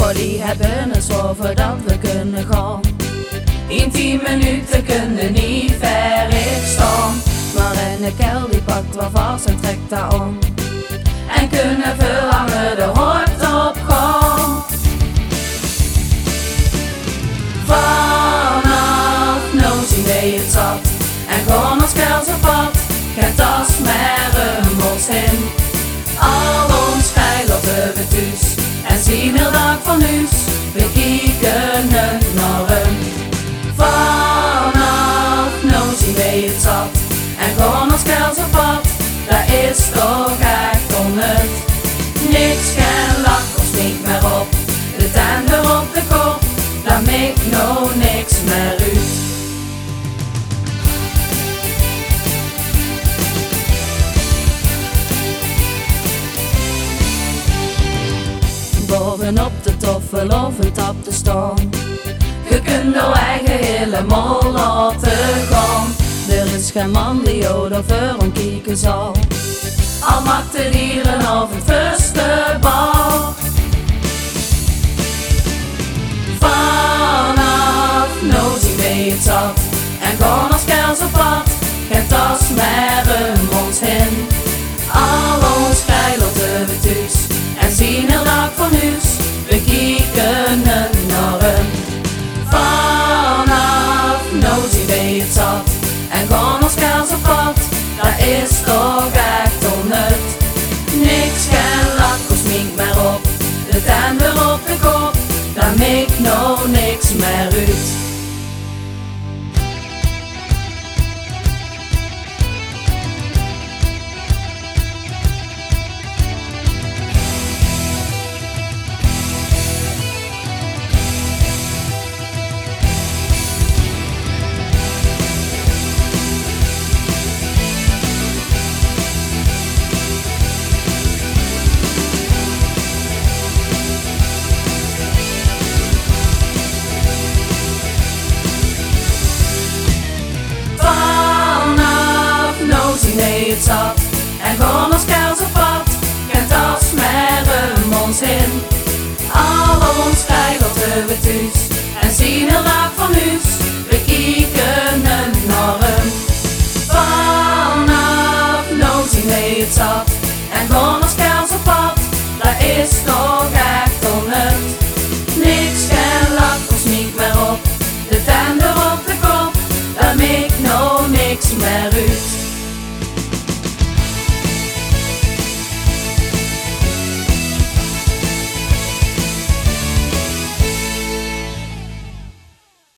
die hebben een zorgen dat we kunnen gaan. In 10 minuten kunnen niet ver ik staan. Maar een kel die pakt wel vast en trekt daar om. En kunnen verlangen de hoort op gaan. Vanaf nou zien wij het zat. En gaan ons kels op pad. Geen tas meer ons heen. Al ons geil op de thuis. En zien heel dag van huis. We kijken naar hem. Vanaf nou zien wij het zat. En gaan ons kels op pad. Dat is toch echt onnut. Niks geen lach of smink meer op. De tanden op de kop. Daar maakt nou niks meer uit. Bovenop de toffel of een tap te staan. Je kunt nou eigen helemaal laten gaan. Er is geen man die jou daarvoor omkijken zal. Al maakt de dieren of het firste bal. Vanaf nou zien wij het zat. En gaan als kels op pad. Geen tas meer ons heen. Al ons geil op de thuis. En zien heel dag van huis. We kijken naar hem. Vanaf nou zien wij het zat. En gaan ons kels op pad. Dat is toch echt onnut. Niks geen lak of smink meer op. De tanden op de kop. Daar maakt nou niks meer uit. Nee, het zat. En gaan als kels op pad. Geen tas meer ons heen. Al ons geil op de thuis. En zien heel dag van huis. We kijken naar hem. Vanaf nou zien wij het zat. En gaan als kels op pad. Dat is toch echt onnut. Niks geen lak of smink meer op. De tanden op de kop. Daar maakt nou niks meer uit.